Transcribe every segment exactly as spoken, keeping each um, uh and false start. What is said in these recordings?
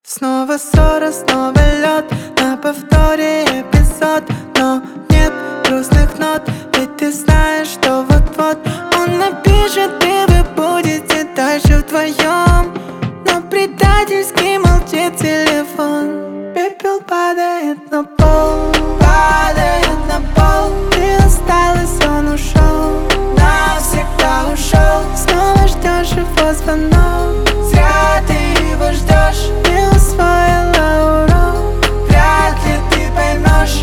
Снова ссора, снова лед, на повторе эпизод. Но нет грустных нот, ведь ты знаешь, что вот-вот он напишет, и вы будете дальше вдвоем. Но предательски молчит телефон. Пепел падает на пол, падает на пол. Ты осталась, он ушел, навсегда ушел. Снова ждешь его звонок, зря ты его ждешь. Не усвоила урок, вряд ли ты поймешь.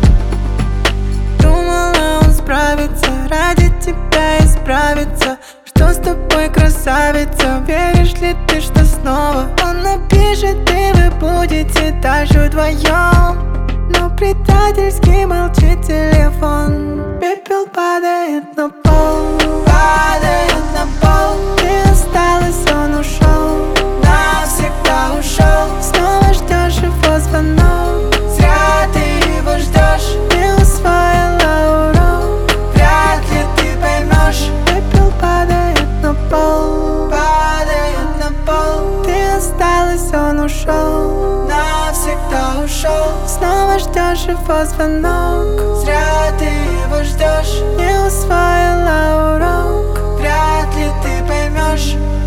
Думала, он справится, ради тебя исправится. Что с тобой, красавица? Веришь ли ты, что снова он напишет, и вы будете дальше вдвоем? Но предательски молчит телефон. Пепел падает на пол, падает на пол. Ты осталась, он ушел, навсегда ушел. Снова ждешь его звонок, зря ты его ждешь. Не усвоила урок, вряд ли ты поймешь. Пепел падает на пол, падает на пол. Ты осталась, он ушел, навсегда ушел. Снова ждешь его звонок, зря ты его ждешь. Не усвоила урок, вряд ли ты поймешь.